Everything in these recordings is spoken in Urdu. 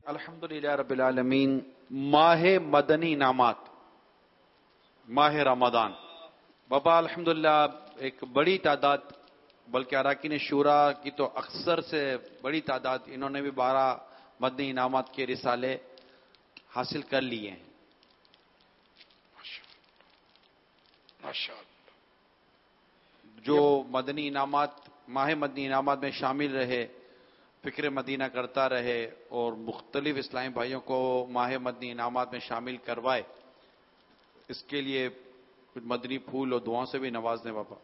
الحمدللہ رب العالمین. ماہ مدنی انعامات، ماہ رمضان. بابا الحمدللہ ایک بڑی تعداد، بلکہ اراکین شورا کی تو اکثر سے بڑی تعداد، انہوں نے بھی 12 مدنی انعامات کے رسالے حاصل کر لیے ہیں. جو مدنی انعامات، ماہ مدنی انعامات میں شامل رہے، فکر مدینہ کرتا رہے اور مختلف اسلامی بھائیوں کو ماہ مدنی انعامات میں شامل کروائے، اس کے لیے کچھ مدنی پھول اور دعاؤں سے بھی نواز دیں بابا.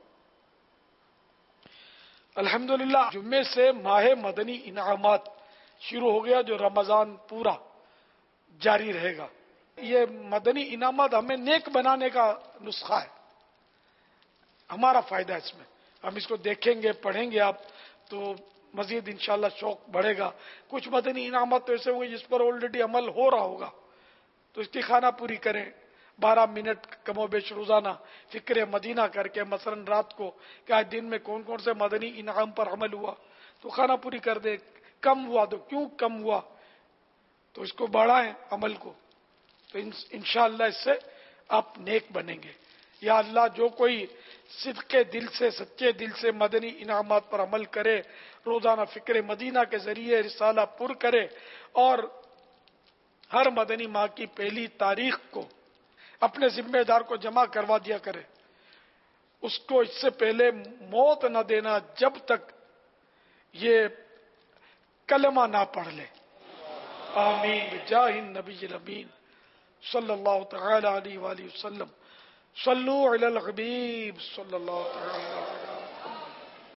الحمدللہ جمعے سے ماہ مدنی انعامات شروع ہو گیا، جو رمضان پورا جاری رہے گا. یہ مدنی انعامات ہمیں نیک بنانے کا نسخہ ہے، ہمارا فائدہ ہے اس میں. ہم اس کو دیکھیں گے، پڑھیں گے آپ تو مزید انشاءاللہ شوق بڑھے گا. کچھ مدنی انعامات تو ایسے ہوں گے جس پر آلریڈی عمل ہو رہا ہوگا، تو اس کی خانہ پوری کریں. 12 منٹ کم و بیش روزانہ فکر مدینہ کر کے، مثلا رات کو کہ آج دن میں کون کون سے مدنی انعام پر عمل ہوا تو خانہ پوری کر دے. کم ہوا تو کیوں کم ہوا، تو اس کو بڑھائیں عمل کو، تو انشاءاللہ اس سے آپ نیک بنیں گے. یا اللہ جو کوئی صدق دل سے، سچے دل سے مدنی انعامات پر عمل کرے، روزانہ فکر مدینہ کے ذریعے رسالہ پر کرے اور ہر مدنی ماہ کی پہلی تاریخ کو اپنے ذمہ دار کو جمع کروا دیا کرے، اس کو اس سے پہلے موت نہ دینا جب تک یہ کلمہ نہ پڑھ لے. آمین بجاہ النبی الامین صلی اللہ تعالی علیہ وآلہ وسلم. صلو علی الحبیب صلی اللہ تعالی علیہ